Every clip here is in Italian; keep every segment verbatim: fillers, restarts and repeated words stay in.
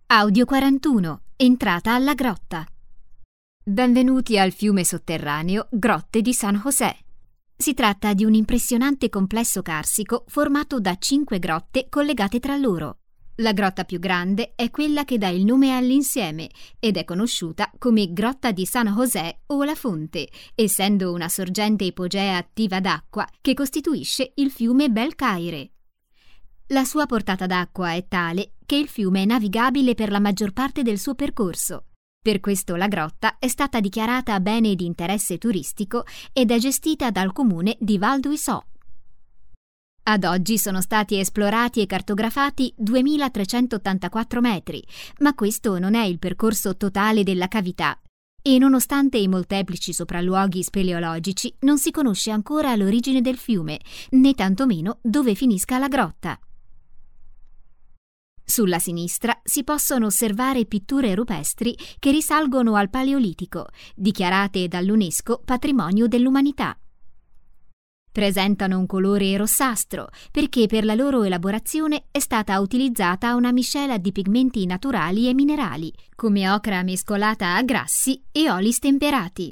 Audio quarantuno. Entrata alla grotta. Benvenuti al fiume sotterraneo Grotte di San José. Si tratta di un impressionante complesso carsico formato da cinque grotte collegate tra loro. La grotta più grande è quella che dà il nome all'insieme ed è conosciuta come Grotta di San José o la Fonte, essendo una sorgente ipogea attiva d'acqua che costituisce il fiume Bel Caire. La sua portata d'acqua è tale che il fiume è navigabile per la maggior parte del suo percorso. Per questo la grotta è stata dichiarata bene di interesse turistico ed è gestita dal comune di Val d'Huisò. Ad oggi sono stati esplorati e cartografati duemilatrecentottantaquattro metri, ma questo non è il percorso totale della cavità. E nonostante i molteplici sopralluoghi speleologici, non si conosce ancora l'origine del fiume, né tantomeno dove finisca la grotta. Sulla sinistra si possono osservare pitture rupestri che risalgono al Paleolitico, dichiarate dall'UNESCO Patrimonio dell'Umanità. Presentano un colore rossastro perché per la loro elaborazione è stata utilizzata una miscela di pigmenti naturali e minerali, come ocra mescolata a grassi e oli stemperati.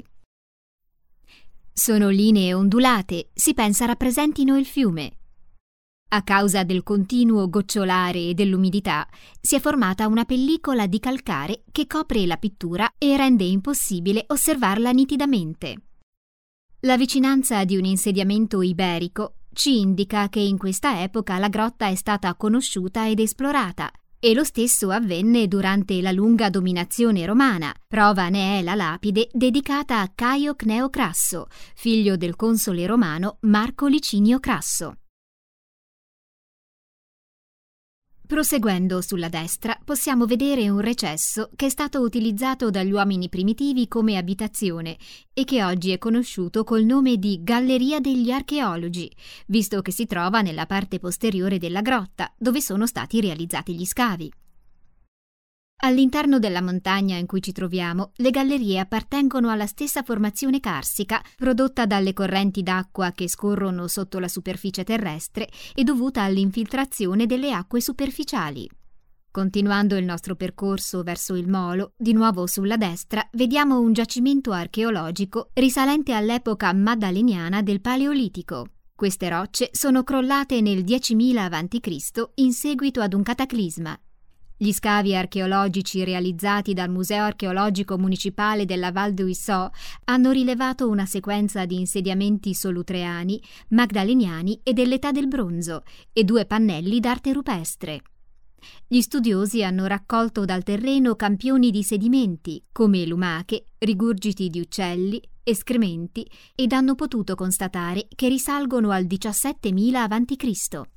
Sono linee ondulate, si pensa rappresentino il fiume. A causa del continuo gocciolare e dell'umidità si è formata una pellicola di calcare che copre la pittura e rende impossibile osservarla nitidamente. La vicinanza di un insediamento iberico ci indica che in questa epoca la grotta è stata conosciuta ed esplorata, e lo stesso avvenne durante la lunga dominazione romana. Prova ne è la lapide dedicata a Caio Cneo Crasso, figlio del console romano Marco Licinio Crasso. Proseguendo sulla destra possiamo vedere un recesso che è stato utilizzato dagli uomini primitivi come abitazione e che oggi è conosciuto col nome di Galleria degli Archeologi, visto che si trova nella parte posteriore della grotta, dove sono stati realizzati gli scavi. All'interno della montagna in cui ci troviamo, le gallerie appartengono alla stessa formazione carsica prodotta dalle correnti d'acqua che scorrono sotto la superficie terrestre e dovuta all'infiltrazione delle acque superficiali. Continuando il nostro percorso verso il molo, di nuovo sulla destra, vediamo un giacimento archeologico risalente all'epoca maddaleniana del Paleolitico. Queste rocce sono crollate nel diecimila avanti Cristo in seguito ad un cataclisma. Gli scavi archeologici realizzati dal Museo archeologico municipale della Val d'Huisò hanno rilevato una sequenza di insediamenti solutreani, magdaleniani e dell'età del bronzo e due pannelli d'arte rupestre. Gli studiosi hanno raccolto dal terreno campioni di sedimenti come lumache, rigurgiti di uccelli, escrementi ed hanno potuto constatare che risalgono al diciassettemila avanti Cristo.